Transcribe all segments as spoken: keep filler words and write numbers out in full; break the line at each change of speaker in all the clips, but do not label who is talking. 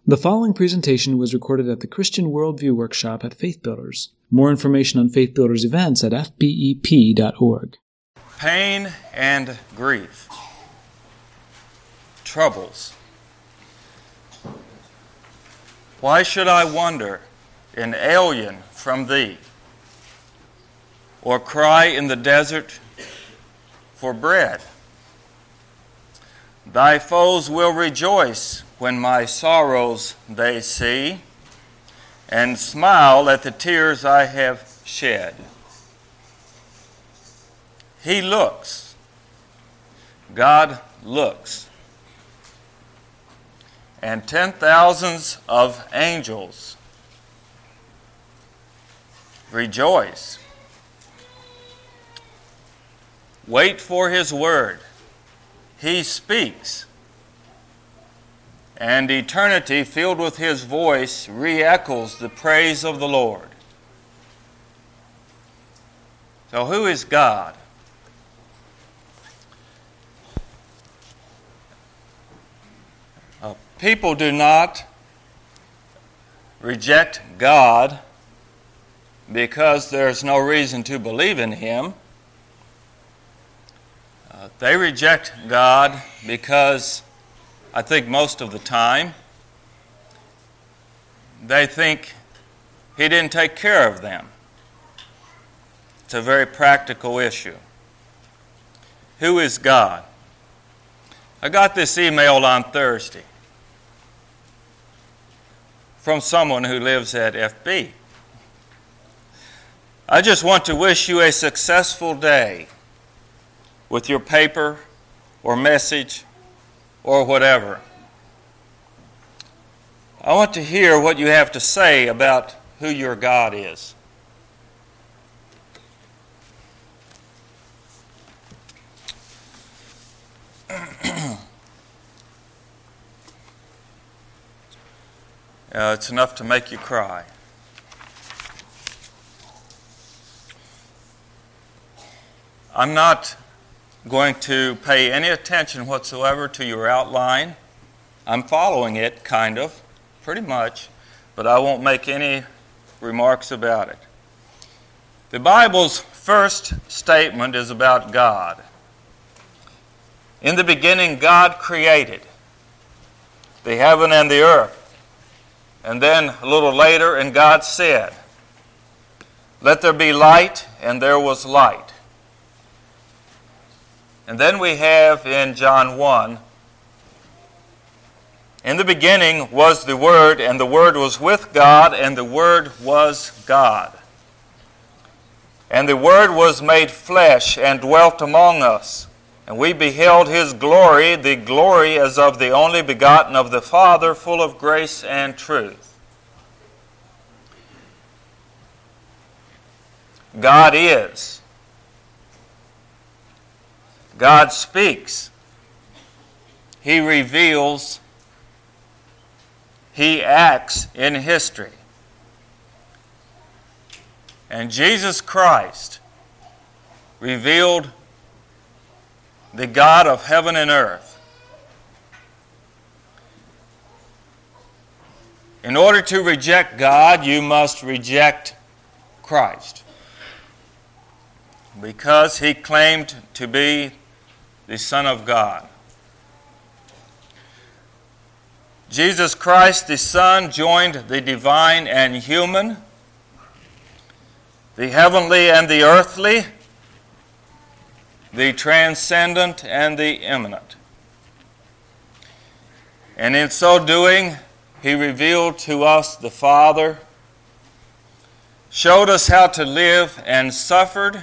The following presentation was recorded at the Christian Worldview Workshop at Faith Builders. More information on Faith Builders events at f b e p dot org.
Pain and grief, troubles. Why should I wander an alien from thee, or cry in the desert for bread? Thy foes will rejoice when my sorrows they see, and smile at the tears I have shed. He looks, God looks, and ten thousands of angels rejoice. Wait for His word. He speaks, and eternity filled with His voice re-echoes the praise of the Lord. So who is God? Uh, people do not reject God because there's no reason to believe in Him. Uh, they reject God because, I think most of the time, they think He didn't take care of them. It's a very practical issue. Who is God? I got this email on Thursday from someone who lives at F B. I just want to wish you a successful day with your paper or message or whatever. I want to hear what you have to say about who your God is. uh, it's enough to make you cry. I'm not going to pay any attention whatsoever to your outline. I'm following it, kind of, pretty much, but I won't make any remarks about it. The Bible's first statement is about God. In the beginning, God created the heaven and the earth. And then a little later, and God said, "Let there be light," and there was light. And then we have in John one, "In the beginning was the Word, and the Word was with God, and the Word was God. And the Word was made flesh and dwelt among us, and we beheld His glory, the glory as of the only begotten of the Father, full of grace and truth." God is. God speaks. He reveals. He acts in history. And Jesus Christ revealed the God of heaven and earth. In order to reject God, you must reject Christ, because He claimed to be the Son of God. Jesus Christ, the Son, joined the divine and human, the heavenly and the earthly, the transcendent and the immanent. And in so doing, He revealed to us the Father, showed us how to live, and suffered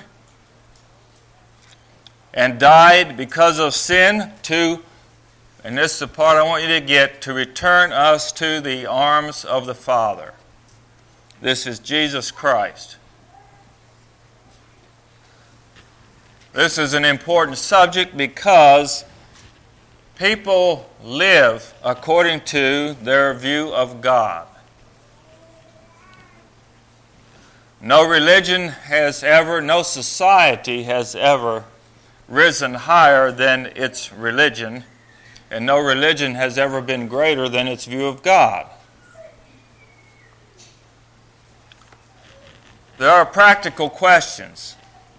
and died because of sin to, and this is the part I want you to get, to return us to the arms of the Father. This is Jesus Christ. This is an important subject because people live according to their view of God. No religion has ever, no society has ever risen higher than its religion And no religion has ever been greater than its view of God. There are practical questions.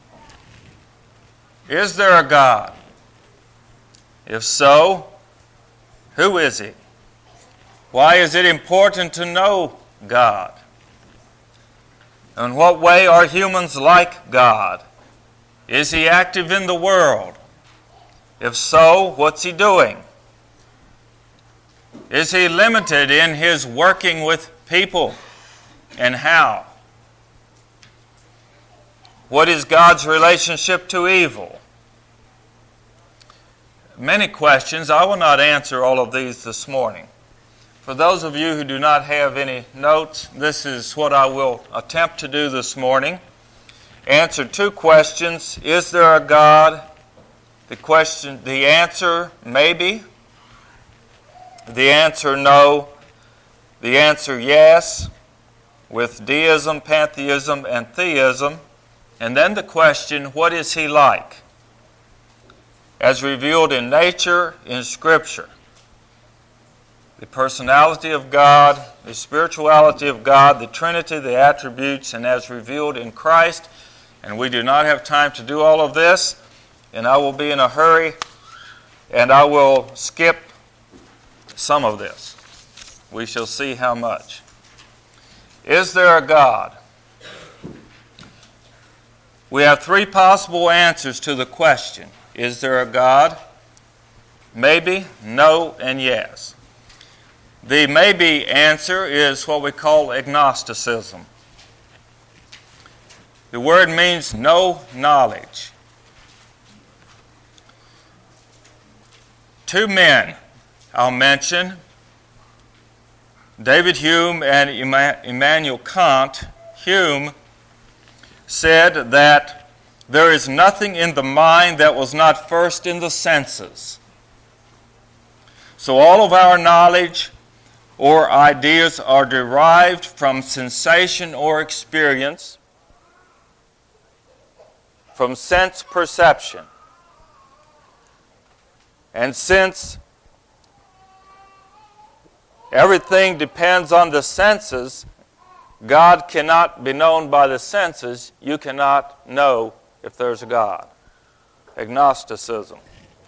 Is there a God? If so, who is He? Why is it important to know God? In what way are humans like God? Is He active in the world? If so, what's He doing? Is He limited in His working with people, and how? What is God's relationship to evil? Many questions. I will not answer all of these this morning. For those of you who do not have any notes, this is what I will attempt to do this morning. Answer two questions. Is there a God? The question, the answer, maybe. The answer, no. The answer, yes, with deism, pantheism, and theism. And then the question, what is He like? As revealed in nature, in Scripture. The personality of God, the spirituality of God, the Trinity, the attributes, and as revealed in Christ. And we do not have time to do all of this, and I will be in a hurry, and I will skip some of this. We shall see how much. Is there a God? We have three possible answers to the question. Is there a God? Maybe, no, and yes. The maybe answer is what we call agnosticism. The word means no knowledge. Two men I'll mention, David Hume and Immanuel Kant. Hume said that there is nothing in the mind that was not first in the senses. So all of our knowledge or ideas are derived from sensation or experience, from sense perception. And since everything depends on the senses, God cannot be known by the senses. You cannot know if there's a God. Agnosticism.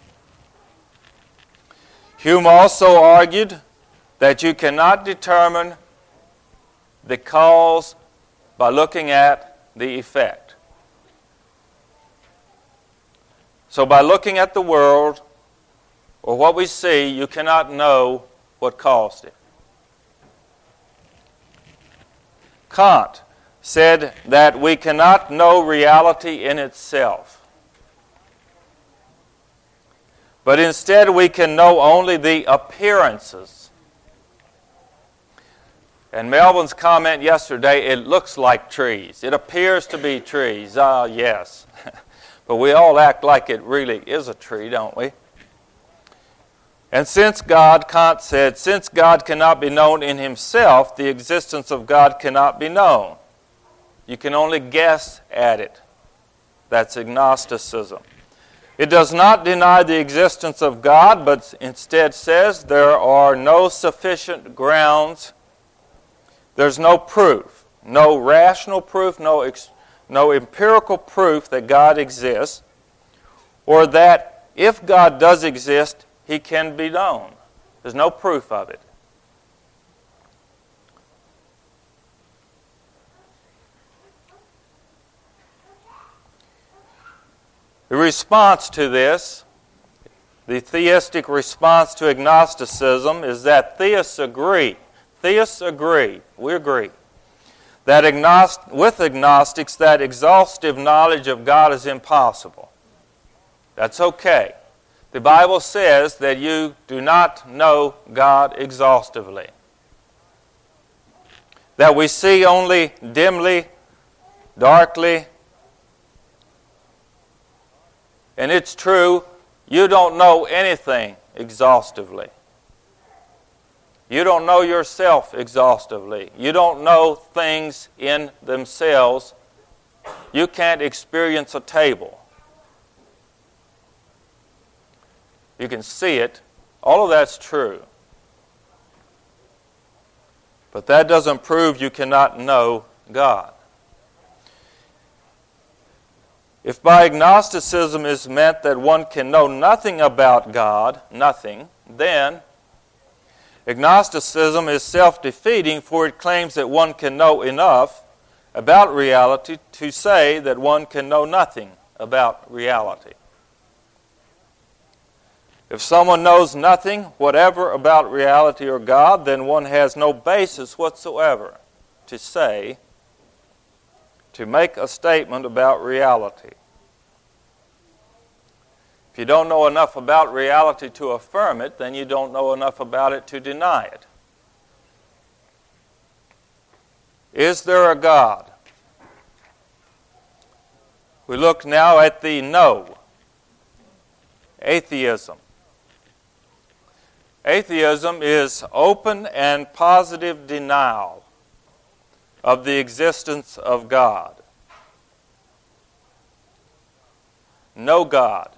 Hume also argued that you cannot determine the cause by looking at the effect. So by looking at the world or what we see, you cannot know what caused it. Kant said that we cannot know reality in itself, but instead we can know only the appearances. And Melvin's comment yesterday, it looks like trees. It appears to be trees. Ah, yes. But we all act like it really is a tree, don't we? And since God, Kant said, since God cannot be known in Himself, the existence of God cannot be known. You can only guess at it. That's agnosticism. It does not deny the existence of God, but instead says there are no sufficient grounds. There's no proof, no rational proof, no, ex- no empirical proof that God exists, or that if God does exist, He can be known. There's no proof of it. The response to this, the theistic response to agnosticism, is that theists agree. Theists agree, we agree, that agnost- with agnostics that exhaustive knowledge of God is impossible. That's okay. The Bible says that you do not know God exhaustively. That we see only dimly, darkly. And it's true, you don't know anything exhaustively. You don't know yourself exhaustively. You don't know things in themselves. You can't experience a table. You can see it, All of that's true. But that doesn't prove you cannot know God. If by agnosticism is meant that one can know nothing about God, nothing, then agnosticism is self-defeating, for it claims that one can know enough about reality to say that one can know nothing about reality. If someone knows nothing whatever about reality or God, then one has no basis whatsoever to say, to make a statement about reality. If you don't know enough about reality to affirm it, then you don't know enough about it to deny it. Is there a God? We look now at the no, atheism. Atheism is open and positive denial of the existence of God. No God.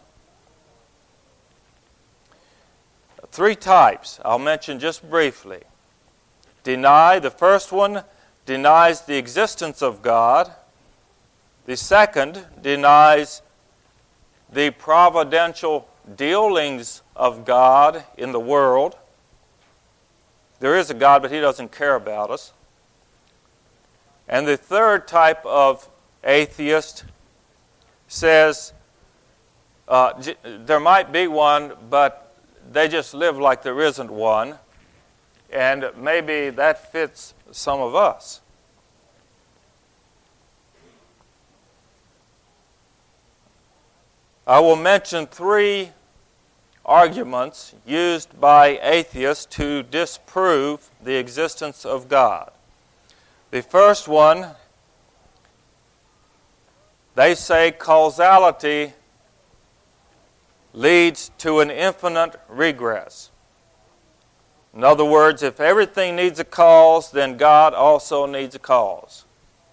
Three types I'll mention just briefly. Deny, the first one denies the existence of God. The second denies the providential dealings of God in the world. There is a God, but He doesn't care about us. And the third type of atheist says uh, j- there might be one, but they just live like there isn't one, and maybe that fits some of us. I will mention three arguments used by atheists to disprove the existence of God. The first one, they say causality leads to an infinite regress. In other words, if everything needs a cause, then God also needs a cause.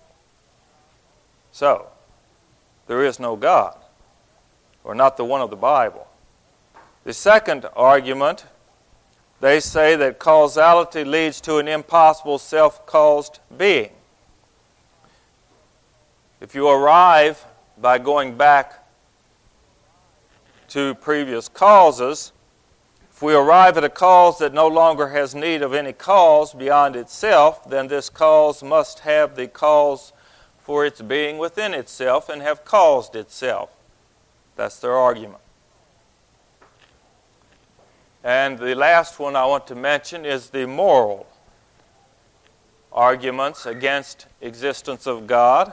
So, there is no God, or not the one of the Bible. The second argument, they say that causality leads to an impossible self-caused being. If you arrive by going back to previous causes, if we arrive at a cause that no longer has need of any cause beyond itself, then this cause must have the cause for its being within itself and have caused itself. That's their argument. And the last one I want to mention is the moral arguments against existence of God.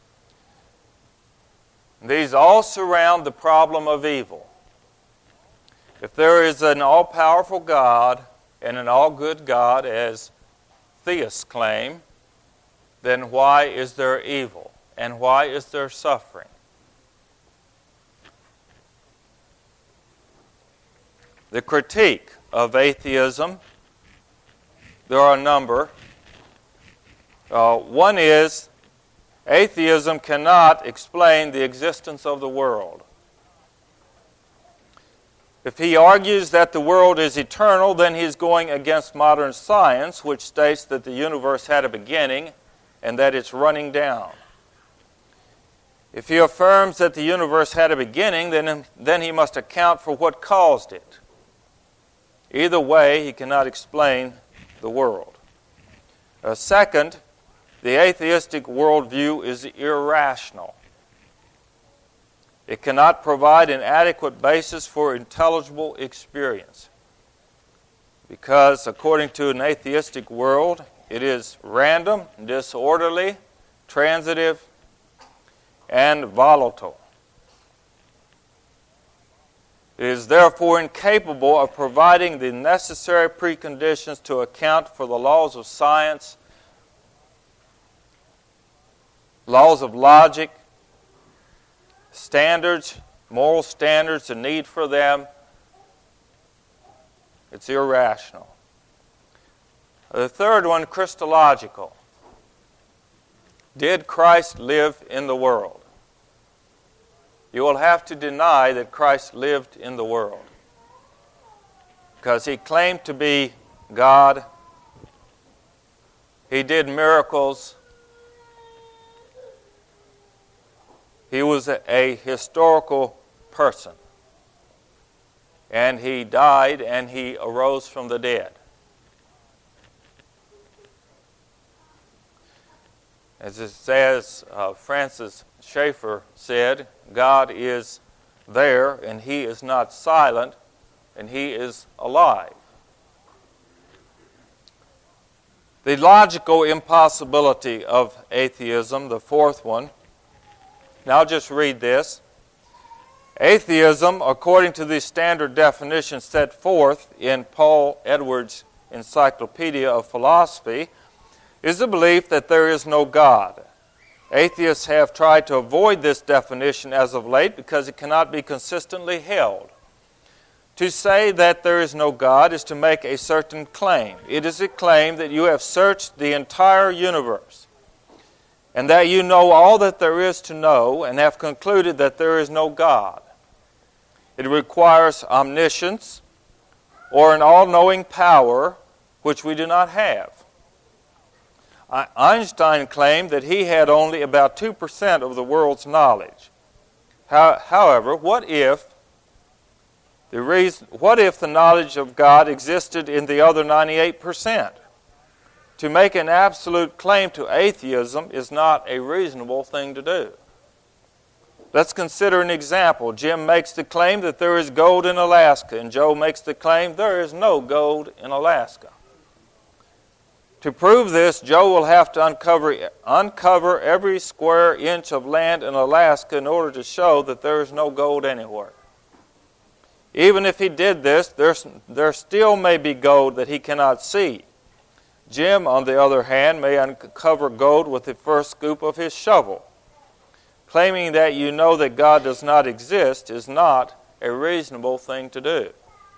These all surround the problem of evil. If there is an all-powerful God and an all-good God, as theists claim, then why is there evil? And why is there suffering? The critique of atheism, there are a number. Uh, one is, atheism cannot explain the existence of the world. If he argues that the world is eternal, then he's going against modern science, which states that the universe had a beginning and that it's running down. If he affirms that the universe had a beginning, then, then he must account for what caused it. Either way, he cannot explain the world. Uh, second, the atheistic worldview is irrational. It cannot provide an adequate basis for intelligible experience because, according to an atheistic world, it is random, disorderly, transitive, and volatile. It is therefore incapable of providing the necessary preconditions to account for the laws of science, laws of logic, standards, moral standards, the need for them. It's irrational. The third one, Christological. Did Christ live in the world? You will have to deny that Christ lived in the world. because he claimed to be God. He did miracles. He was a, a historical person. And he died and he arose from the dead. As it says, uh, Francis Schaeffer said, God is there and he is not silent and he is alive. The logical impossibility of atheism, the fourth one. Now just read this. Atheism, according to the standard definition set forth in Paul Edwards' Encyclopedia of Philosophy, is the belief that there is no God. Atheists have tried to avoid this definition as of late because it cannot be consistently held. To say that there is no God is to make a certain claim. It is a claim that you have searched the entire universe and that you know all that there is to know and have concluded that there is no God. It requires omniscience or an all-knowing power which we do not have. Einstein claimed that he had only about two percent of the world's knowledge. However, what if the reason, what if the knowledge of God existed in the other ninety-eight percent? To make an absolute claim to atheism is not a reasonable thing to do. Let's consider an example. Jim makes the claim that there is gold in Alaska, and Joe makes the claim there is no gold in Alaska. To prove this, Joe will have to uncover, uncover every square inch of land in Alaska in order to show that there is no gold anywhere. Even if he did this, there's, there still may be gold that he cannot see. Jim, on the other hand, may uncover gold with the first scoop of his shovel. Claiming that you know that God does not exist is not a reasonable thing to do.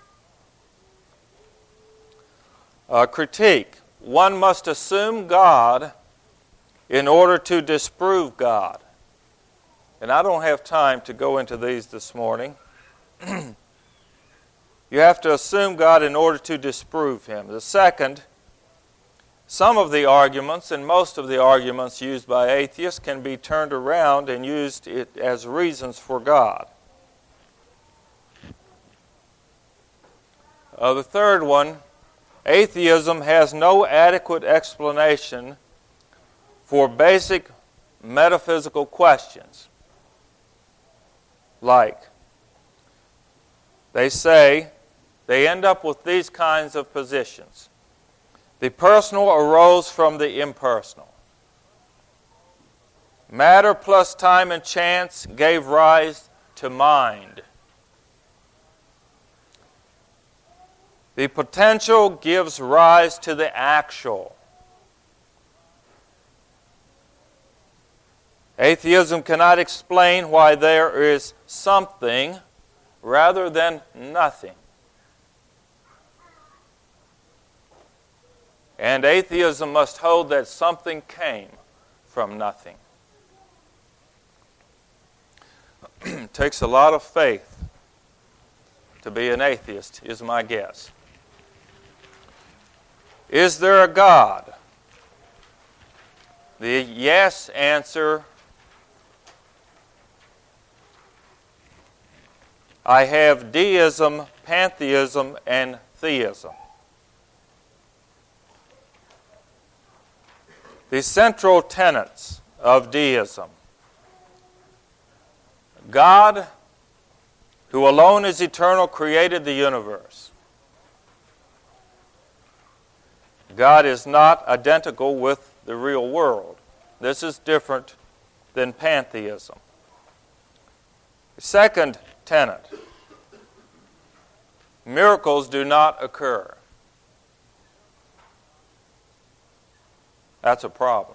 Uh, critique. One must assume God in order to disprove God. And I don't have time to go into these this morning. You have to assume God in order to disprove Him. The second, some of the arguments and most of the arguments used by atheists can be turned around and used as reasons for God. Uh, the third one, atheism has no adequate explanation for basic metaphysical questions. Like, they say, they end up with these kinds of positions. The personal arose from the impersonal. Matter plus time and chance gave rise to mind. The potential gives rise to the actual. Atheism cannot explain why there is something rather than nothing. And atheism must hold that something came from nothing. It takes a lot of faith to be an atheist, is my guess. Is there a God? The yes answer, I have deism, pantheism, and theism. The central tenets of deism. God, who alone is eternal, created the universe. God is not identical with the real world. This is different than pantheism. The second tenet. Miracles do not occur. That's a problem.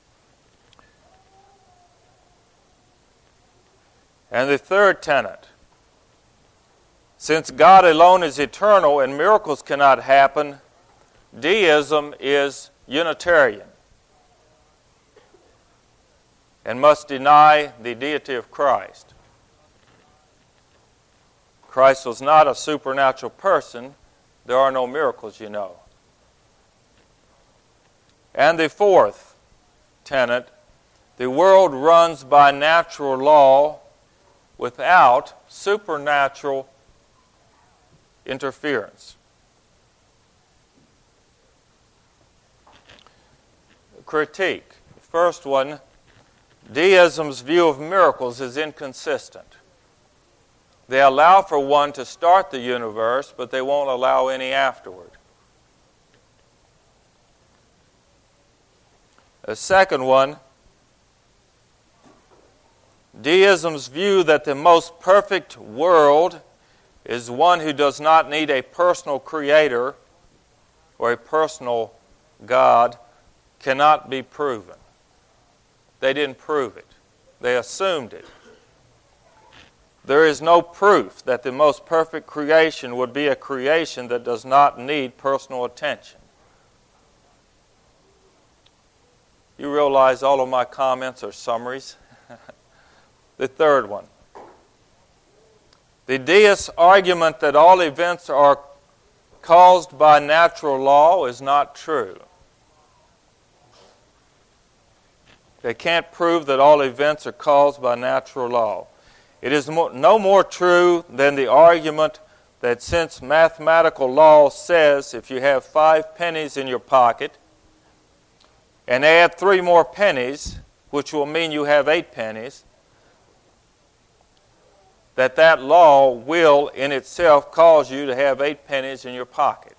And the third tenet. Since God alone is eternal and miracles cannot happen, deism is Unitarian and must deny the deity of Christ. Christ was not a supernatural person. there are no miracles, you know. And the fourth tenet, the world runs by natural law without supernatural interference. Critique. First one, deism's view of miracles is inconsistent. They allow for one to start the universe, but they won't allow any afterward. The second one, deism's view that the most perfect world is one who does not need a personal creator or a personal God cannot be proven. They didn't prove it. They assumed it. There is no proof that the most perfect creation would be a creation that does not need personal attention. You realize all of my comments are summaries? The third one. The deist argument that all events are caused by natural law is not true. They can't prove that all events are caused by natural law. It is no more true than the argument that since mathematical law says if you have five pennies in your pocket and add three more pennies, which will mean you have eight pennies, that that law will in itself cause you to have eight pennies in your pocket.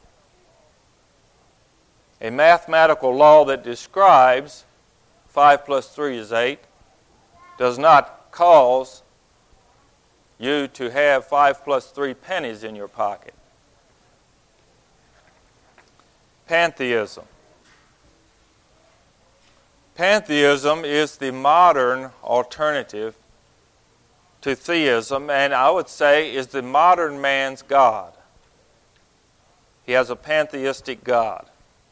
A mathematical law that describes five plus three is eight does not cause you to have five plus three pennies in your pocket. Pantheism. Pantheism is the modern alternative to theism, and I would say is the modern man's God. He has a pantheistic God.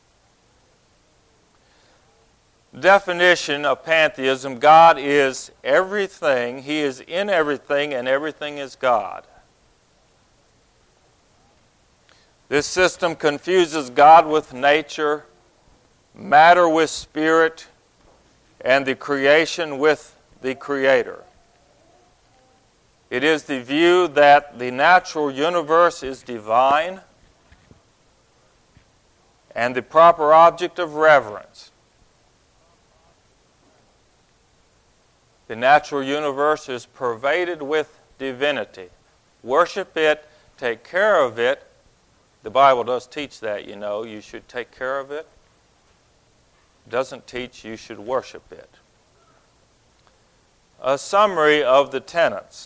Definition of pantheism, God is everything, He is in everything, and everything is God. This system confuses God with nature, matter with spirit, and the creation with the Creator. It is the view that the natural universe is divine and the proper object of reverence. The natural universe is pervaded with divinity. Worship it, take care of it. The Bible does teach that, you know. You should take care of it. It doesn't teach you should worship it. A summary of the tenets.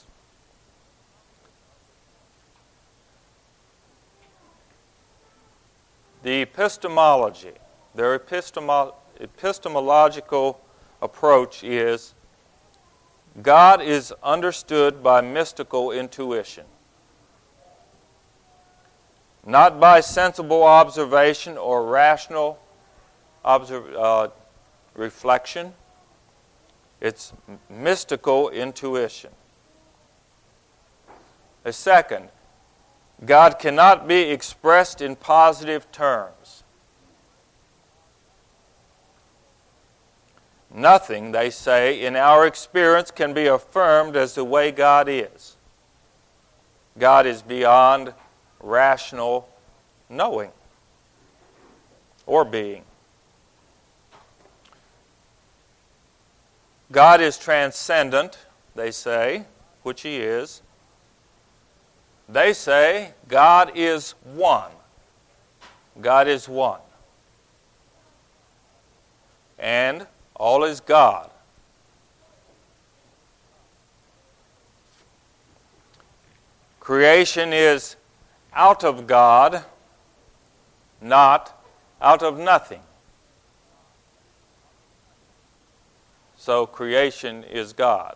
The epistemology, their epistemo- epistemological approach is God is understood by mystical intuition, not by sensible observation or rational observ- uh, reflection. It's mystical intuition. A second, God cannot be expressed in positive terms. Nothing, they say, in our experience can be affirmed as the way God is. God is beyond rational knowing or being. God is transcendent, they say, which He is. They say God is one. God is one. And all is God. Creation is out of God, not out of nothing. So creation is God.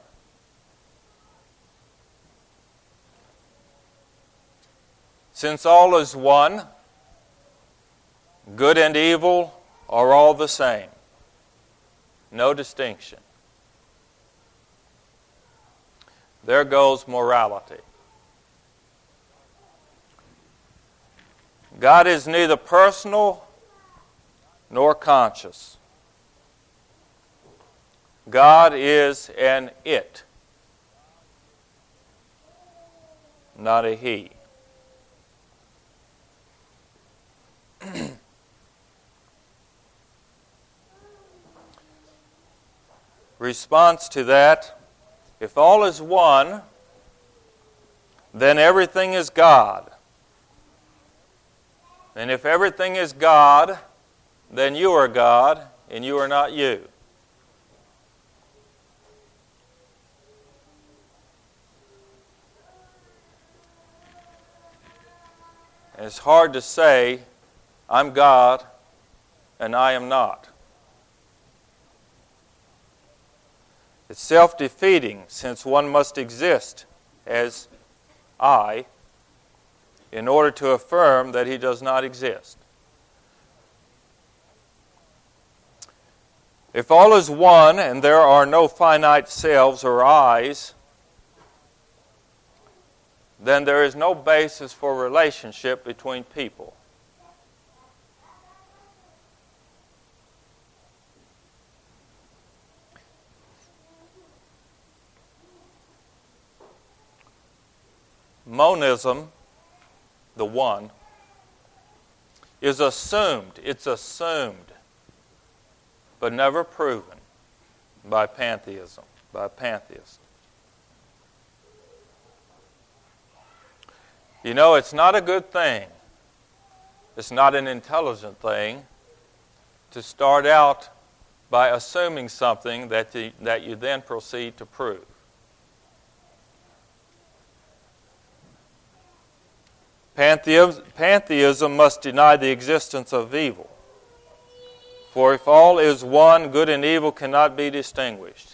Since all is one, good and evil are all the same. No distinction. There goes morality. God is neither personal nor conscious. God is an it, not a he. Response to that, if all is one, then everything is God. And if everything is God, then you are God, and you are not you. And it's hard to say, I'm God, and I am not. It's self-defeating, since one must exist as I in order to affirm that he does not exist. If all is one and there are no finite selves or I's, then there is no basis for relationship between people. Monism, the one, is assumed. It's assumed, but never proven by pantheism, by pantheists. You know, it's not a good thing. It's not an intelligent thing to start out by assuming something that you, that you then proceed to prove. Pantheism, pantheism must deny the existence of evil. For if all is one, good and evil cannot be distinguished.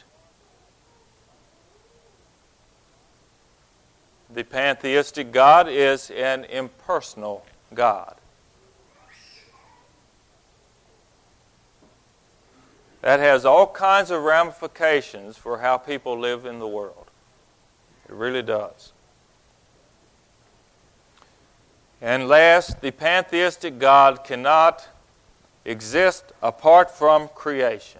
The pantheistic God is an impersonal God. That has all kinds of ramifications for how people live in the world. It really does. And last, the pantheistic God cannot exist apart from creation,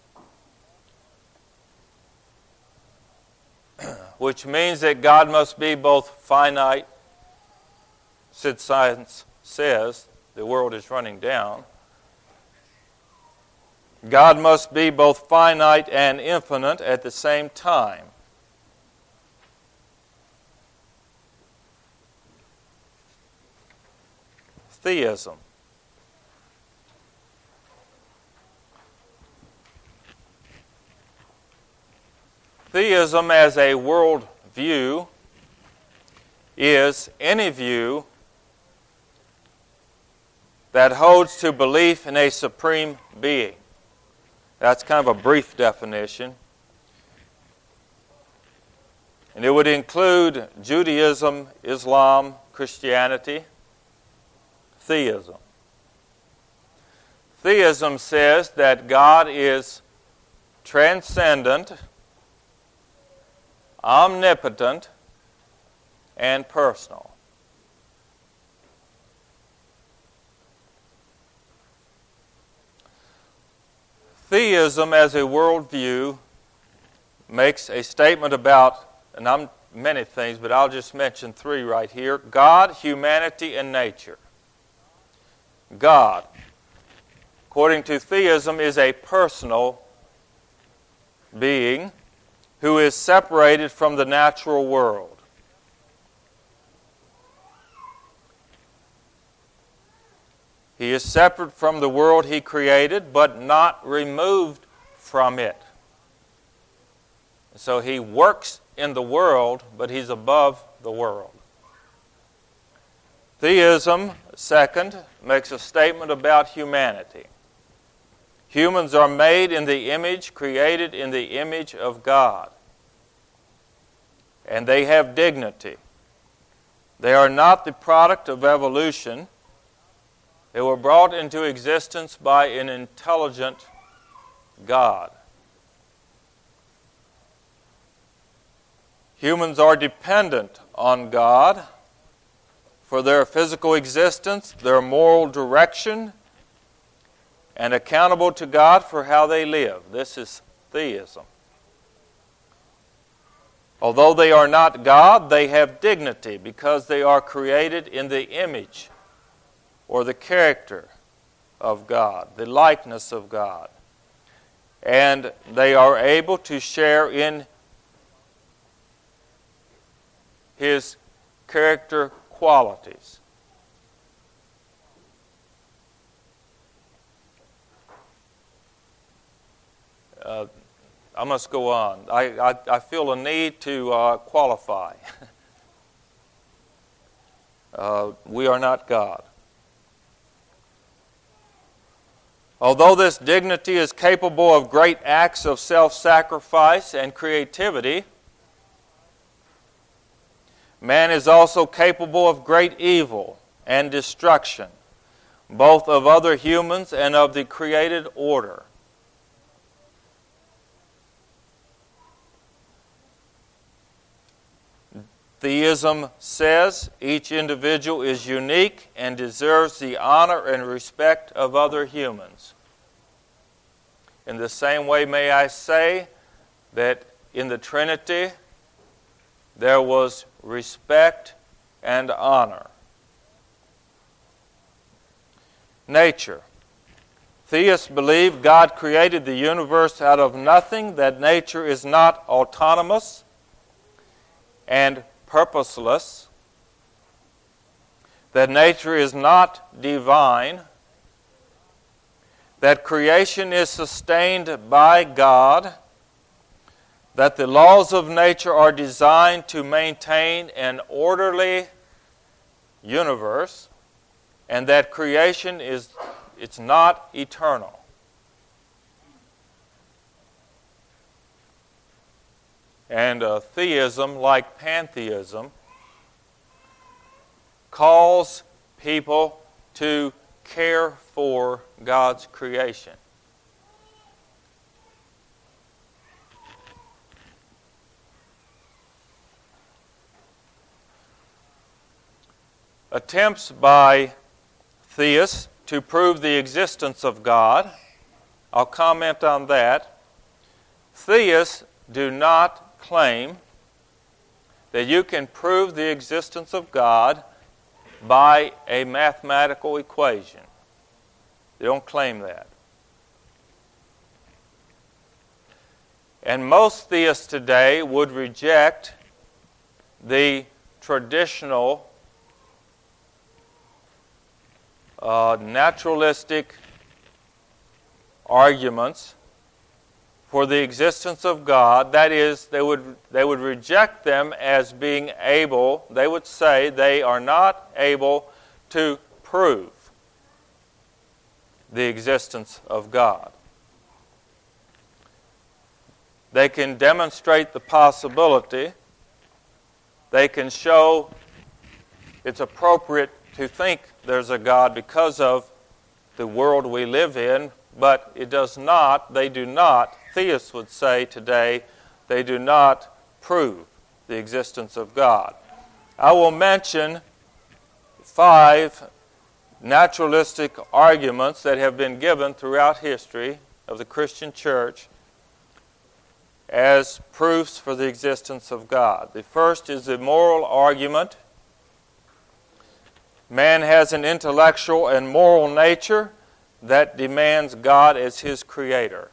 which means that God must be both finite, since science says the world is running down. God must be both finite and infinite at the same time. Theism. Theism as a world view is any view that holds to belief in a supreme being. That's kind of a brief definition. And it would include Judaism, Islam, Christianity, theism. Theism says that God is transcendent, omnipotent, and personal. Theism as a worldview makes a statement about, and I'm many things, but I'll just mention three right here: God, humanity, and nature. God, according to theism, is a personal being who is separated from the natural world. He is separate from the world he created, but not removed from it. So he works in the world, but he's above the world. Theism, second, makes a statement about humanity. Humans are made in the image, created in the image of God. And they have dignity. They are not the product of evolution. They were brought into existence by an intelligent God. Humans are dependent on God for their physical existence, their moral direction, and accountable to God for how they live. This is theism. Although they are not God, they have dignity because they are created in the image or the character of God, the likeness of God. And they are able to share in His character qualities. Uh, I must go on. I, I, I feel a need to uh, qualify. uh, we are not God. Although this dignity is capable of great acts of self-sacrifice and creativity, man is also capable of great evil and destruction, both of other humans and of the created order. Theism says each individual is unique and deserves the honor and respect of other humans. In the same way, may I say that in the Trinity there was respect and honor. Nature. Theists believe God created the universe out of nothing, that nature is not autonomous and purposeless, that nature is not divine, that creation is sustained by God, that the laws of nature are designed to maintain an orderly universe, and that creation is it's not eternal. And uh, theism, like pantheism, calls people to care for God's creation. Attempts by theists to prove the existence of God, I'll comment on that. Theists do not claim that you can prove the existence of God by a mathematical equation. They don't claim that. And most theists today would reject the traditional uh, naturalistic arguments for the existence of God. That is, they would they would reject them as being able, they would say they are not able to prove the existence of God. They can demonstrate the possibility. They can show it's appropriate to think there's a God because of the world we live in, but it does not, they do not, theists would say today, they do not prove the existence of God. I will mention five naturalistic arguments that have been given throughout history of the Christian church as proofs for the existence of God. The first is the moral argument. Man has an intellectual and moral nature that demands God as his creator.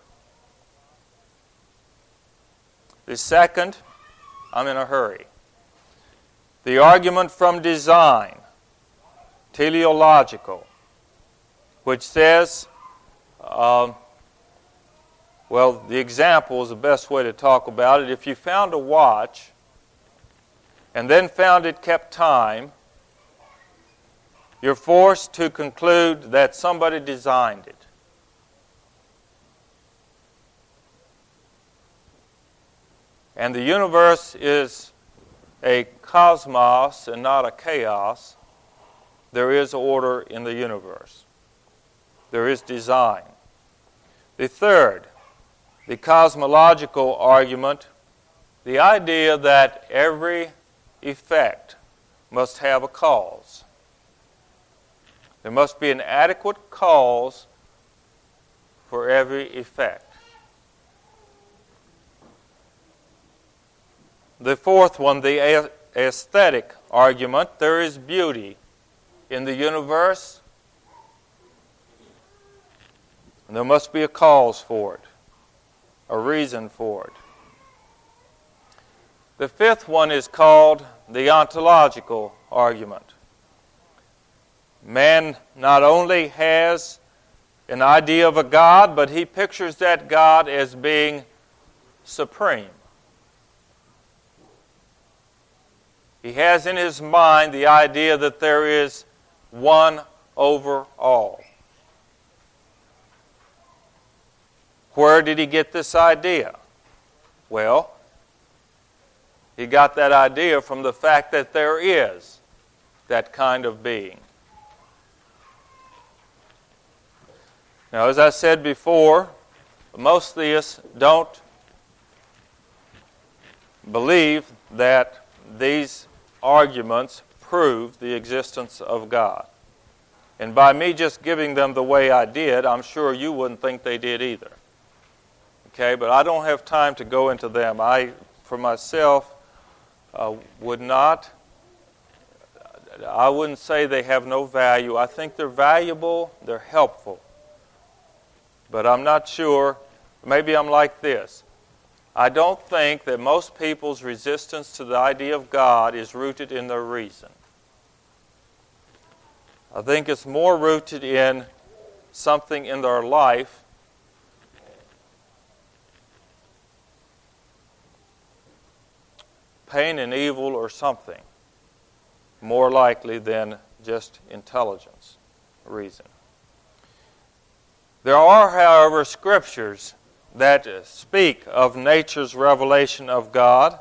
The second, I'm in a hurry. The argument from design, teleological, which says, uh, well, the example is the best way to talk about it. If you found a watch and then found it kept time, you're forced to conclude that somebody designed it. And the universe is a cosmos and not a chaos. There is order in the universe. There is design. The third, the cosmological argument, the idea that every effect must have a cause. There must be an adequate cause for every effect. The fourth one, the aesthetic argument. There is beauty in the universe, and there must be a cause for it, a reason for it. The fifth one is called the ontological argument. Man not only has an idea of a God, but he pictures that God as being supreme. He has in his mind the idea that there is one over all. Where did he get this idea? Well, he got that idea from the fact that there is that kind of being. Now, as I said before, most theists don't believe that these arguments prove the existence of God. And by me just giving them the way I did, I'm sure you wouldn't think they did either. Okay, but I don't have time to go into them. I, for myself, uh, would not, I wouldn't say they have no value. I think they're valuable, they're helpful. But I'm not sure, maybe I'm like this. I don't think that most people's resistance to the idea of God is rooted in their reason. I think it's more rooted in something in their life pain and evil or something, more likely than just intelligence, reason. There are, however, scriptures that speak of nature's revelation of God.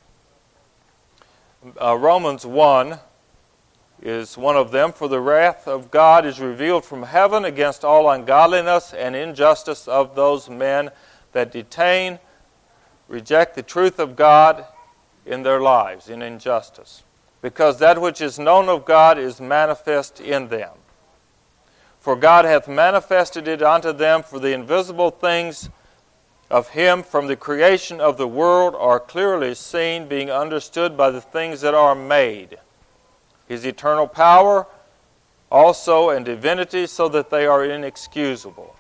Uh, Romans one is one of them. For the wrath of God is revealed from heaven against all ungodliness and injustice of those men that detain, reject the truth of God in their lives, in injustice. Because that which is known of God is manifest in them. For God hath manifested it unto them, for the invisible things of Him from the creation of the world are clearly seen, being understood by the things that are made. His eternal power also and divinity, so that they are inexcusable.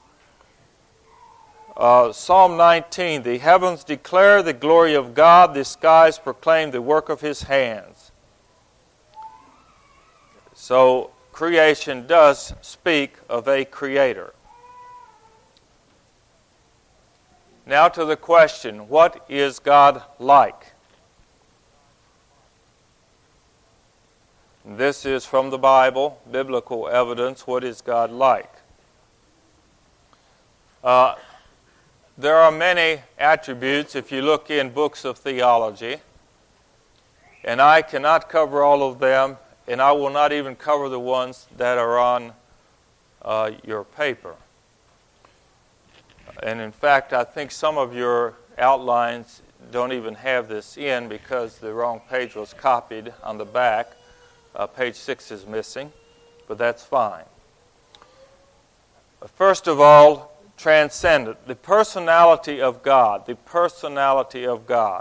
Uh, Psalm nineteen, the heavens declare the glory of God, the skies proclaim the work of His hands. So creation does speak of a creator. Now to the question, what is God like? This is from the Bible, biblical evidence. What is God like? Uh, there are many attributes if you look in books of theology, and I cannot cover all of them, and I will not even cover the ones that are on uh, your paper. And in fact, I think some of your outlines don't even have this in because the wrong page was copied on the back. Uh, page six is missing, but that's fine. First of all, transcendent. The personality of God. The personality of God.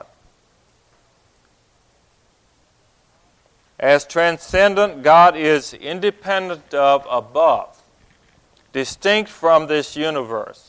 As transcendent, God is independent of, above, distinct from this universe.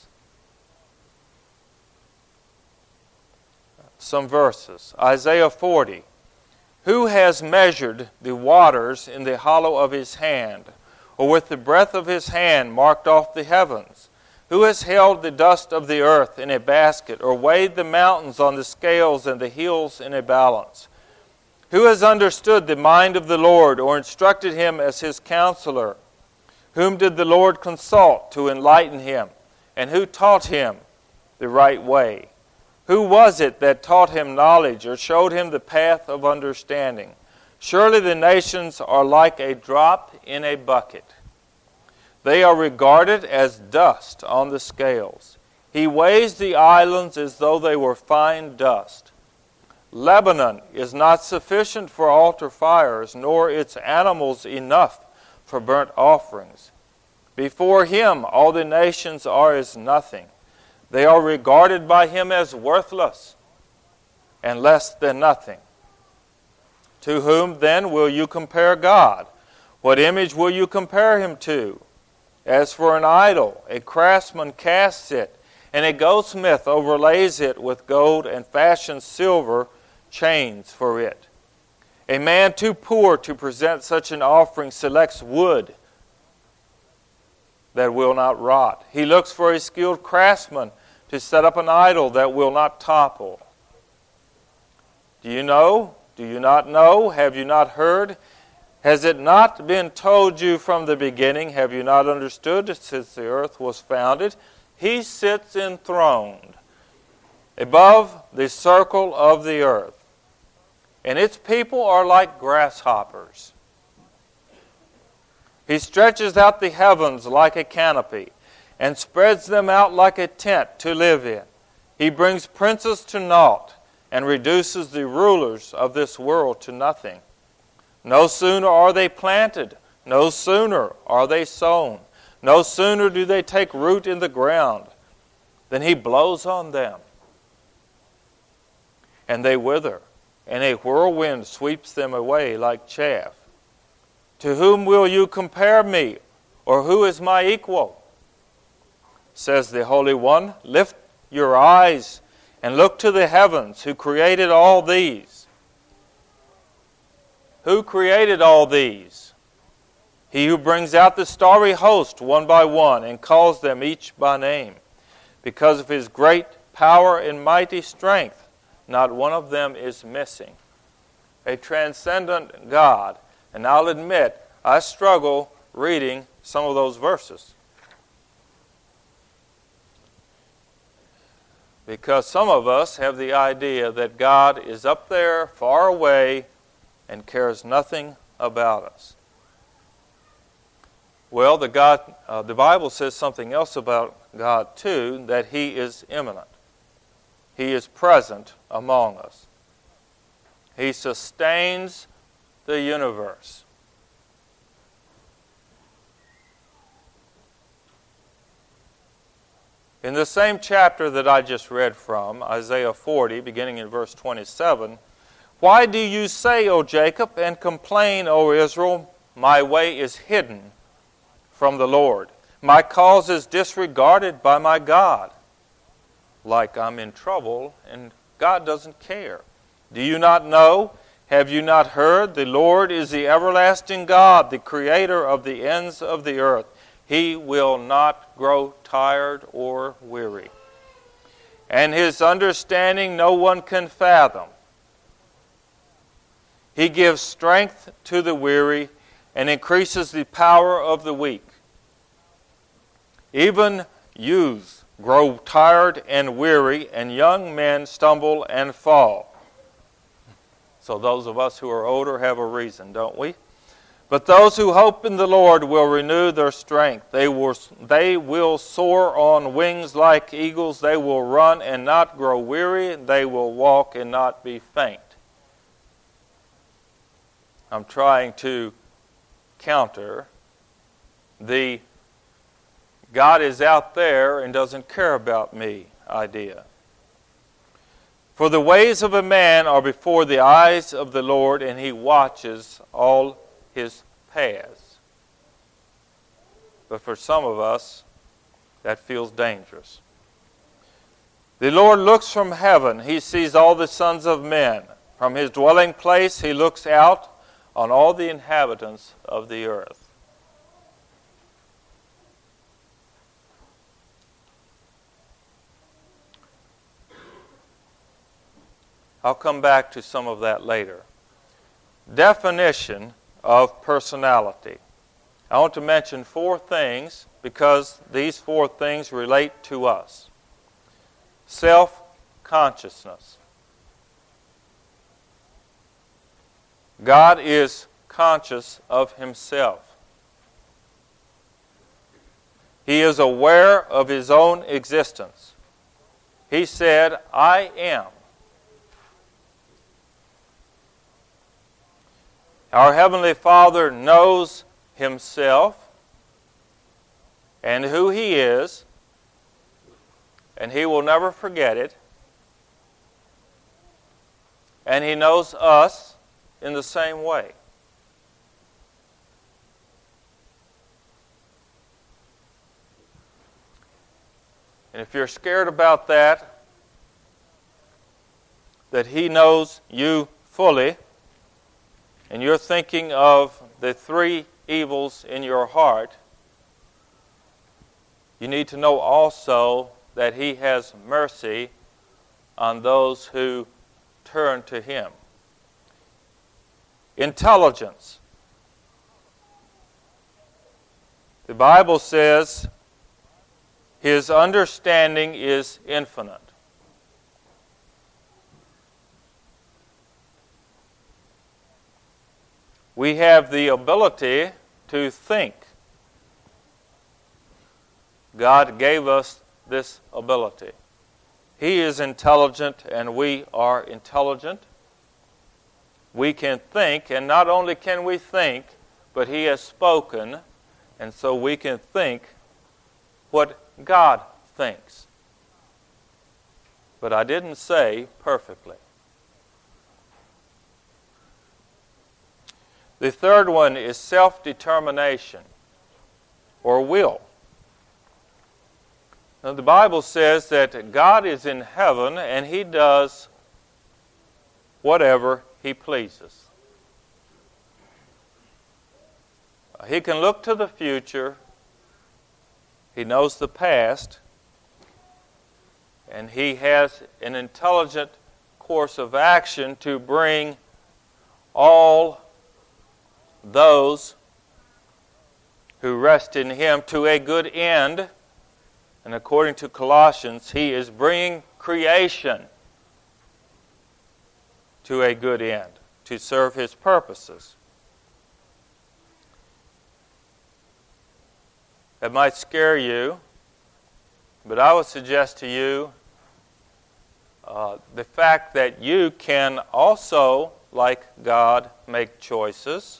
Some verses. Isaiah forty. Who has measured the waters in the hollow of His hand, or with the breadth of His hand marked off the heavens? Who has held the dust of the earth in a basket, or weighed the mountains on the scales and the hills in a balance? Who has understood the mind of the Lord, or instructed Him as His counselor? Whom did the Lord consult to enlighten him? And who taught him the right way? Who was it that taught him knowledge, or showed him the path of understanding? Surely the nations are like a drop in a bucket. They are regarded as dust on the scales. He weighs the islands as though they were fine dust. Lebanon is not sufficient for altar fires, nor its animals enough for burnt offerings. Before him all the nations are as nothing. They are regarded by him as worthless and less than nothing. To whom then will you compare God? What image will you compare him to? As for an idol, a craftsman casts it, and a goldsmith overlays it with gold and fashions silver chains for it. A man too poor to present such an offering selects wood that will not rot. He looks for a skilled craftsman to set up an idol that will not topple. Do you know? Do you not know? Have you not heard? Has it not been told you from the beginning? Have you not understood since the earth was founded? He sits enthroned above the circle of the earth, and its people are like grasshoppers. He stretches out the heavens like a canopy and spreads them out like a tent to live in. He brings princes to naught and reduces the rulers of this world to nothing. No sooner are they planted, no sooner are they sown, no sooner do they take root in the ground than he blows on them, and they wither, and a whirlwind sweeps them away like chaff. To whom will you compare me, or who is my equal? Says the Holy One, lift your eyes and look to the heavens, who created all these. Who created all these? He who brings out the starry host one by one and calls them each by name. Because of his great power and mighty strength, not one of them is missing. A transcendent God. And I'll admit, I struggle reading some of those verses. Because some of us have the idea that God is up there, far away, and cares nothing about us. Well, the God, uh, the Bible says something else about God too, that He is immanent. He is present among us. He sustains the universe. In the same chapter that I just read from, Isaiah forty, beginning in verse twenty-seven, why do you say, O Jacob, and complain, O Israel, my way is hidden from the Lord. My cause is disregarded by my God. Like I'm in trouble and God doesn't care. Do you not know? Have you not heard? The Lord is the everlasting God, the creator of the ends of the earth. He will not grow tired or weary. And His understanding no one can fathom. He gives strength to the weary and increases the power of the weak. Even youths grow tired and weary, and young men stumble and fall. So those of us who are older have a reason, don't we? But those who hope in the Lord will renew their strength. They will, they will soar on wings like eagles. They will run and not grow weary. They will walk and not be faint. I'm trying to counter the God is out there and doesn't care about me idea. For the ways of a man are before the eyes of the Lord, and He watches all His paths. But for some of us, that feels dangerous. The Lord looks from heaven. He sees all the sons of men. From His dwelling place, He looks out on all the inhabitants of the earth. I'll come back to some of that later. Definition of personality. I want to mention four things because these four things relate to us. Self-consciousness. God is conscious of Himself. He is aware of His own existence. He said, I am. Our Heavenly Father knows himself and who he is, and he will never forget it. And he knows us in the same way. And if you're scared about that, that he knows you fully, and you're thinking of the three evils in your heart, you need to know also that he has mercy on those who turn to him. Intelligence. The Bible says his understanding is infinite. We have the ability to think. God gave us this ability. He is intelligent and we are intelligent. We can think, and not only can we think, but he has spoken, and so we can think what God thinks. But I didn't say perfectly. The third one is self-determination, or will. Now, the Bible says that God is in heaven and he does whatever he pleases. He can look to the future, he knows the past, and he has an intelligent course of action to bring all those who rest in him to a good end. And according to Colossians, he is bringing creation to a good end, to serve his purposes. That might scare you, but I would suggest to you uh, the fact that you can also, like God, make choices.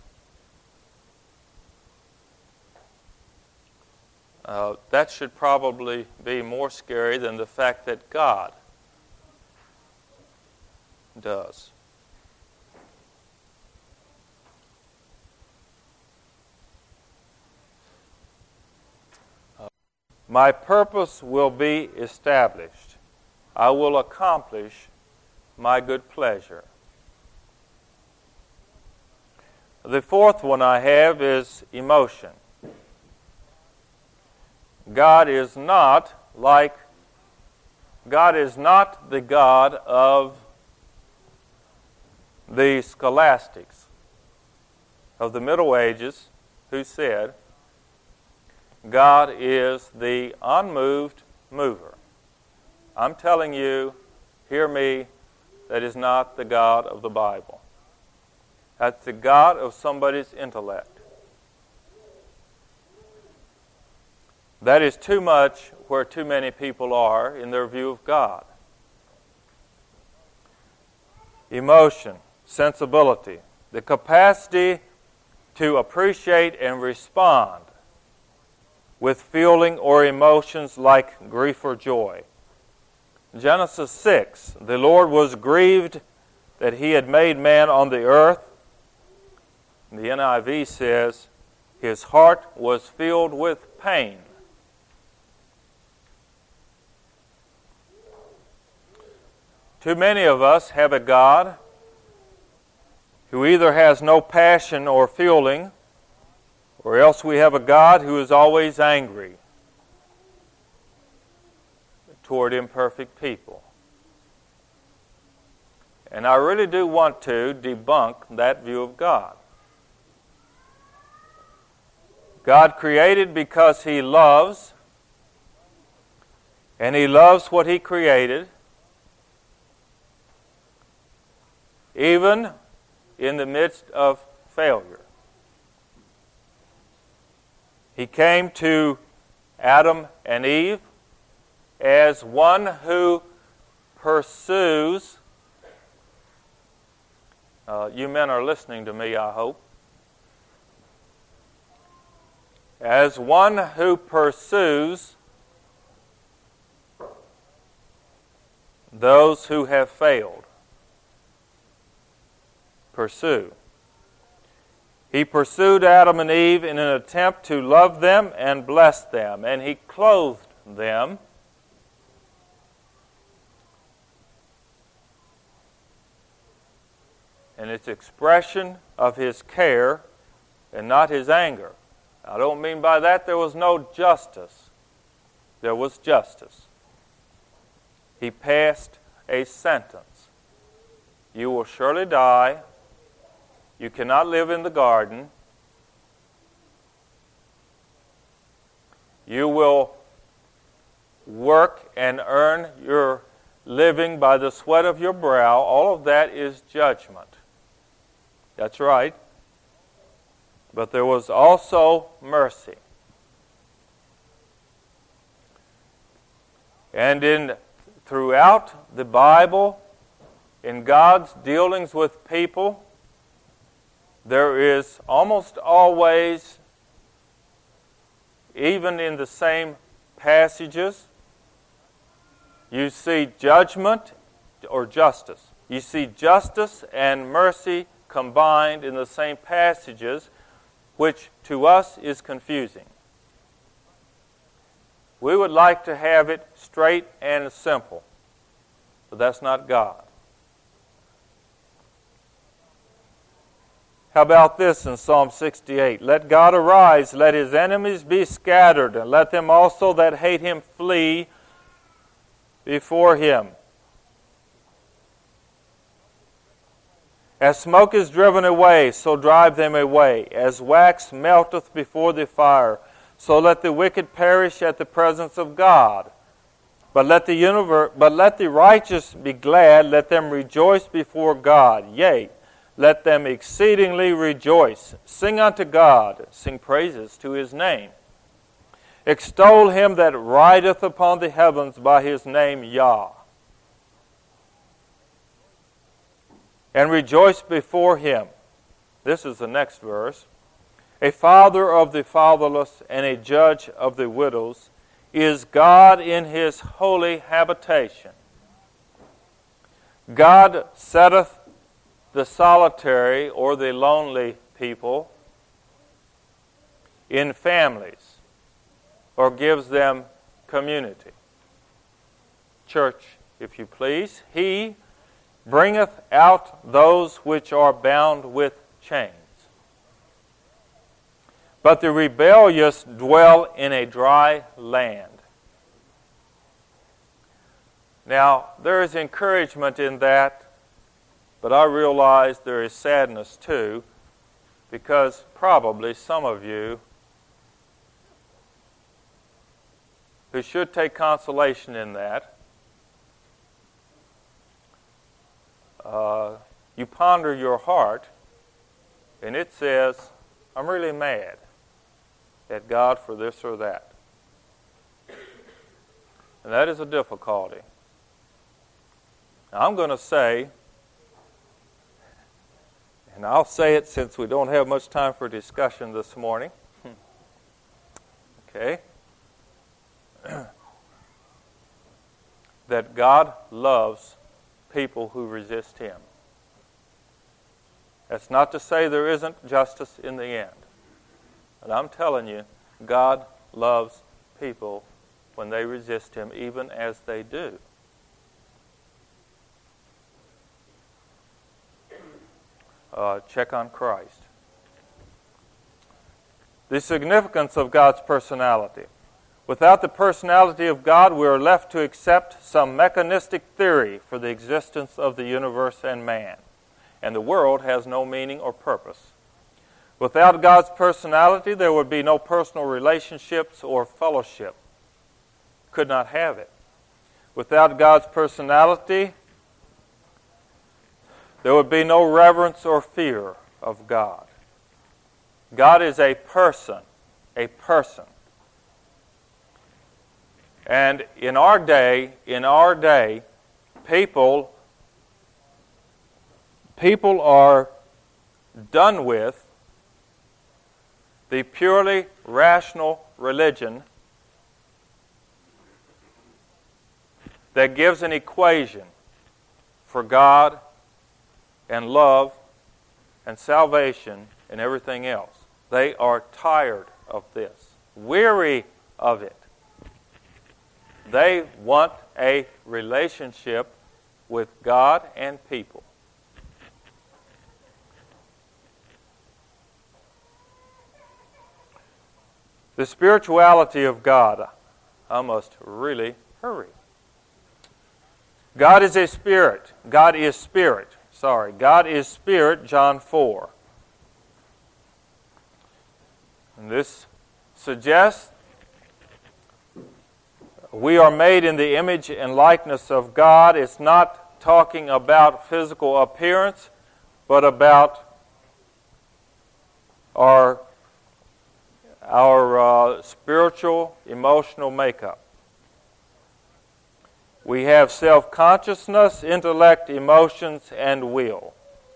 Uh, that should probably be more scary than the fact that God does. Uh, my purpose will be established. I will accomplish my good pleasure. The fourth one I have is emotion. God is not like, God is not the God of the scholastics of the Middle Ages who said, God is the unmoved mover. I'm telling you, hear me, that is not the God of the Bible. That's the God of somebody's intellect. That is too much where too many people are in their view of God. Emotion, sensibility, the capacity to appreciate and respond with feeling or emotions like grief or joy. Genesis six, the Lord was grieved that he had made man on the earth. The N I V says, his heart was filled with pain. Too many of us have a God who either has no passion or feeling, or else we have a God who is always angry toward imperfect people. And I really do want to debunk that view of God. God created because he loves, and he loves what he created, even in the midst of failure. He came to Adam and Eve as one who pursues. Uh, you men are listening to me, I hope. as one who pursues those who have failed. Pursue. He pursued Adam and Eve in an attempt to love them and bless them, and He clothed them. And it's expression of His care and not His anger. I don't mean by that there was no justice. There was justice. He passed a sentence. You will surely die. You cannot live in the garden. You will work and earn your living by the sweat of your brow. All of that is judgment. That's right. But there was also mercy. And in throughout the Bible, in God's dealings with people, there is almost always, even in the same passages, you see judgment or justice. You see justice and mercy combined in the same passages, which to us is confusing. We would like to have it straight and simple, but that's not God. How about this in Psalm sixty-eight? Let God arise, let His enemies be scattered, and let them also that hate Him flee before Him. As smoke is driven away, so drive them away. As wax melteth before the fire, so let the wicked perish at the presence of God. But let the universe, but let the righteous be glad, let them rejoice before God. Yea, let them exceedingly rejoice. Sing unto God, sing praises to His name. Extol Him that rideth upon the heavens by His name, Yah. And rejoice before Him. This is the next verse. A father of the fatherless and a judge of the widows is God in His holy habitation. God setteth the solitary or the lonely people in families, or gives them community. Church, if you please. He bringeth out those which are bound with chains. But the rebellious dwell in a dry land. Now, there is encouragement in that, but I realize there is sadness too, because probably some of you who should take consolation in that, uh, you ponder your heart, and it says, I'm really mad at God for this or that. And that is a difficulty. Now, I'm going to say, and I'll say it since we don't have much time for discussion this morning. Okay? That God loves people who resist Him. That's not to say there isn't justice in the end. But I'm telling you, God loves people when they resist Him, even as they do. Uh, check on Christ. The significance of God's personality. Without the personality of God, we are left to accept some mechanistic theory for the existence of the universe and man, and the world has no meaning or purpose. Without God's personality, there would be no personal relationships or fellowship. Could not have it. Without God's personality, there would be no reverence or fear of God. God is a person, a person. And in our day, in our day, people, people are done with the purely rational religion that gives an equation for God and love and salvation and everything else. They are tired of this, weary of it. They want a relationship with God and people. The spirituality of God. I must really hurry. God is a spirit. God is spirit. Sorry. God is spirit, John four. And this suggests we are made in the image and likeness of God. It's not talking about physical appearance, but about our our uh, spiritual, emotional makeup. We have self-consciousness, intellect, emotions, and will.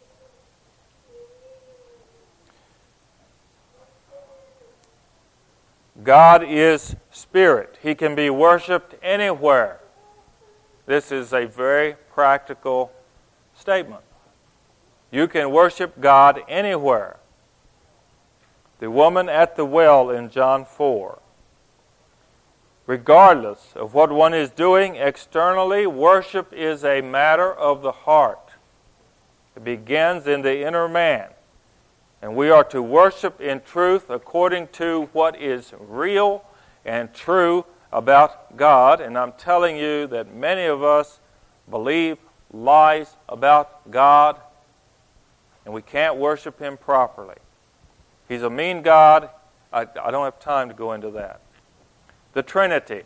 God is spirit. He can be worshipped anywhere. This is a very practical statement. You can worship God anywhere. The woman at the well in John four. Regardless of what one is doing externally, worship is a matter of the heart. It begins in the inner man. And we are to worship in truth according to what is real and true about God. And I'm telling you that many of us believe lies about God, and we can't worship Him properly. He's a mean God. I, I don't have time to go into that. The Trinity.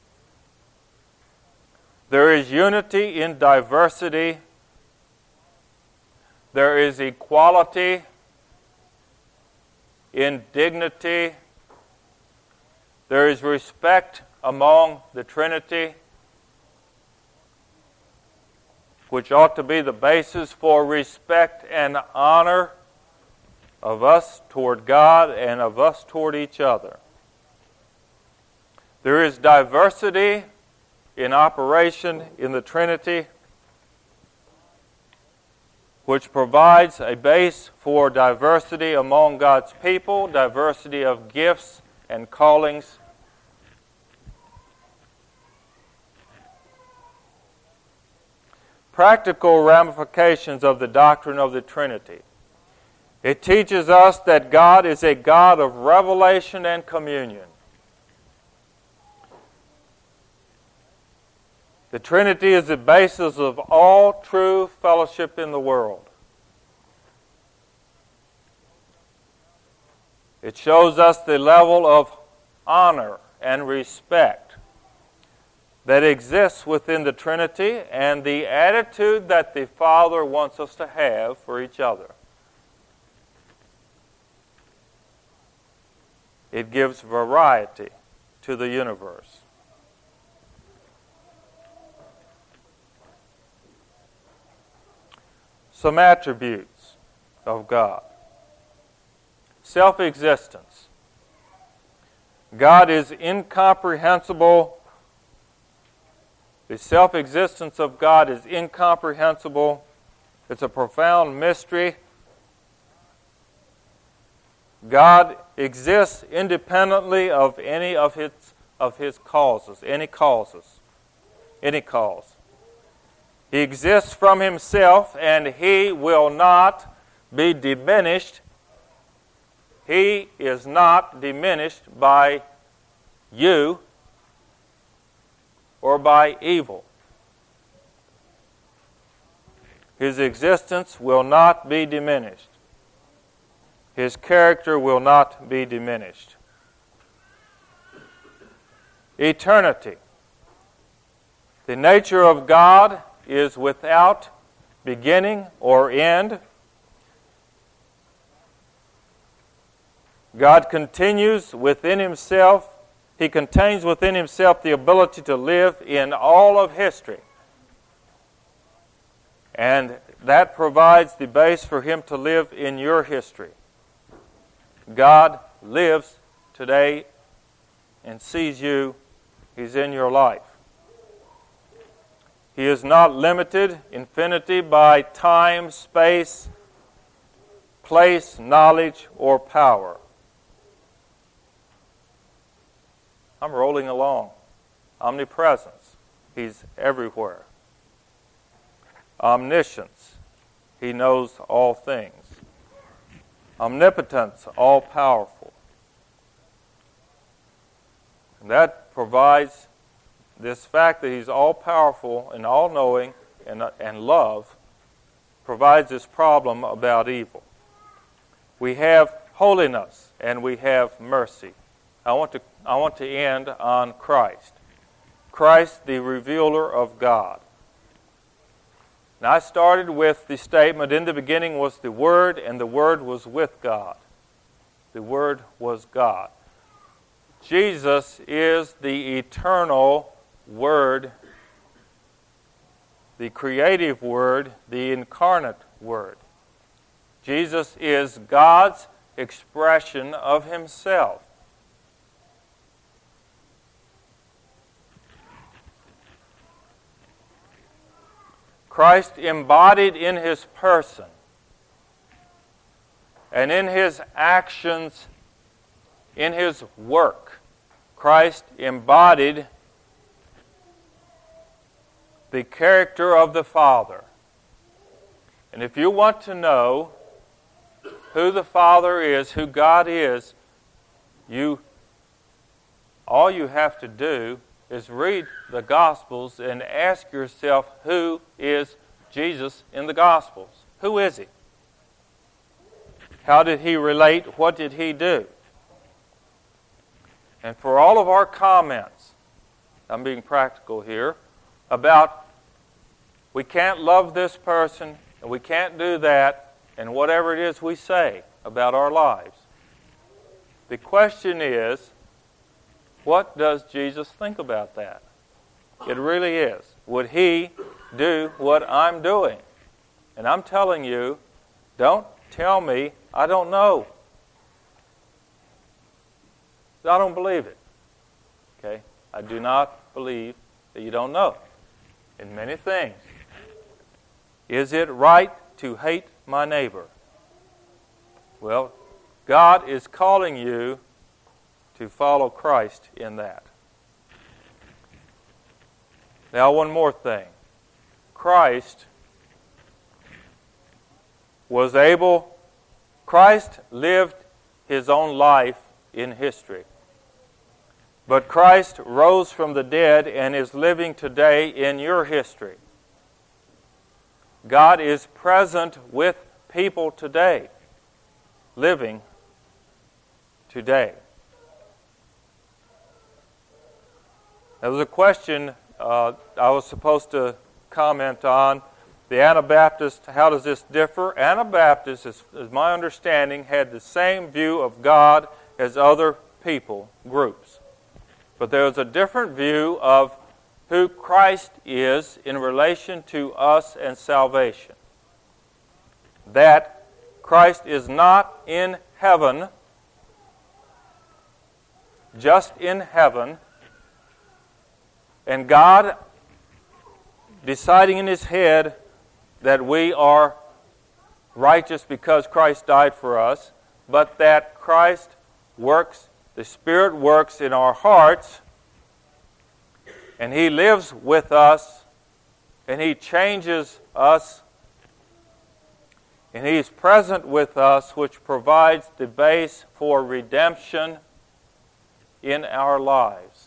There is unity in diversity. There is equality in dignity. There is respect among the Trinity, which ought to be the basis for respect and honor of us toward God and of us toward each other. There is diversity in operation in the Trinity, which provides a base for diversity among God's people, diversity of gifts and callings. Practical ramifications of the doctrine of the Trinity. It teaches us that God is a God of revelation and communion. The Trinity is the basis of all true fellowship in the world. It shows us the level of honor and respect that exists within the Trinity and the attitude that the Father wants us to have for each other. It gives variety to the universe. Some attributes of God. Self-existence. God is incomprehensible. The self-existence of God is incomprehensible. It's a profound mystery. God exists independently of any of his, of his causes, any causes, any cause. He exists from himself, and he will not be diminished. He is not diminished by you or by evil. His existence will not be diminished. His character will not be diminished. Eternity. The nature of God is without beginning or end. God continues within himself. He contains within himself the ability to live in all of history. And that provides the base for him to live in your history. God lives today and sees you. He's in your life. He is not limited, infinity, by time, space, place, knowledge, or power. I'm rolling along. Omnipresence. He's everywhere. Omniscience. He knows all things. Omnipotence, all-powerful. And that provides this fact that He's all-powerful and all-knowing and, and love provides this problem about evil. We have holiness and we have mercy. I want to, I want to end on Christ. Christ, the revealer of God. Now, I started with the statement, in the beginning was the Word, and the Word was with God. The Word was God. Jesus is the eternal Word, the creative Word, the incarnate Word. Jesus is God's expression of Himself. Christ embodied in His person and in His actions, in His work. Christ embodied the character of the Father. And if you want to know who the Father is, who God is, you all you have to do is read the Gospels and ask yourself, who is Jesus in the Gospels? Who is He? How did He relate? What did He do? And for all of our comments, I'm being practical here, about we can't love this person and we can't do that, and whatever it is we say about our lives, the question is, what does Jesus think about that? It really is. Would He do what I'm doing? And I'm telling you, don't tell me I don't know. I don't believe it. Okay? I do not believe that you don't know in many things. Is it right to hate my neighbor? Well, God is calling you to follow Christ in that. Now, one more thing. Christ was able, Christ lived His own life in history. But Christ rose from the dead and is living today in your history. God is present with people today, living today. There was a question uh, I was supposed to comment on. The Anabaptist, how does this differ? Anabaptists, as, as my understanding, had the same view of God as other people, groups. But there was a different view of who Christ is in relation to us and salvation. That Christ is not in heaven, just in heaven, and God deciding in His head that we are righteous because Christ died for us, but that Christ works, the Spirit works in our hearts, and He lives with us, and He changes us, and He is present with us, which provides the base for redemption in our lives.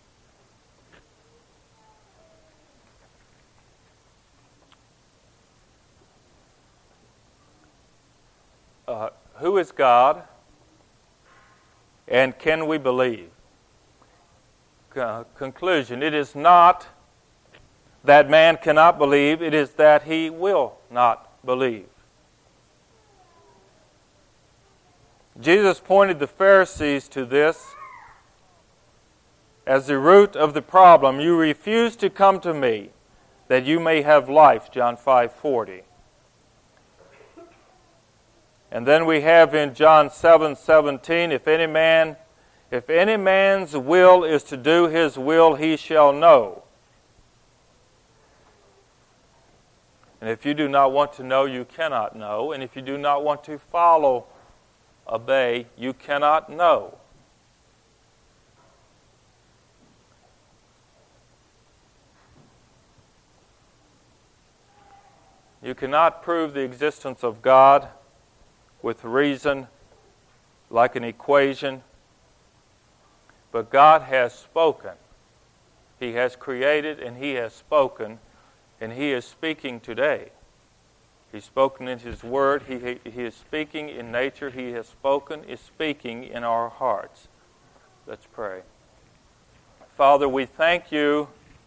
Uh, who is God, and can we believe? Uh, conclusion, it is not that man cannot believe, it is that he will not believe. Jesus pointed the Pharisees to this as the root of the problem. You refuse to come to me that you may have life, John five forty. And then we have in John seven seventeen, if any man, if any man's will is to do his will, he shall know. And if you do not want to know, you cannot know. And if you do not want to follow, obey, you cannot know. You cannot prove the existence of God with reason, like an equation. But God has spoken. He has created and He has spoken, and He is speaking today. He's spoken in His Word. He, he, he is speaking in nature. He has spoken, is speaking in our hearts. Let's pray. Father, we thank You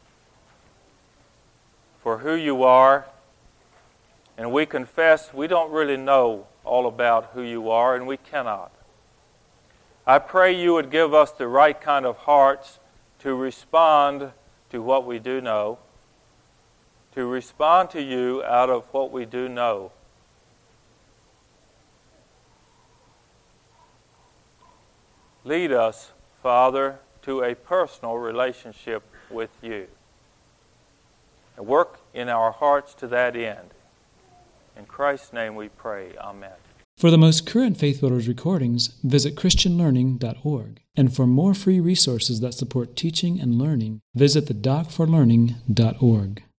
for who You are, and we confess we don't really know all about who You are, and we cannot. I pray You would give us the right kind of hearts to respond to what we do know, to respond to You out of what we do know. Lead us, Father, to a personal relationship with You, and work in our hearts to that end. In Christ's name we pray. Amen.
For the most current Faith Builders recordings, visit Christian Learning dot org. And for more free resources that support teaching and learning, visit the doc for learning dot org.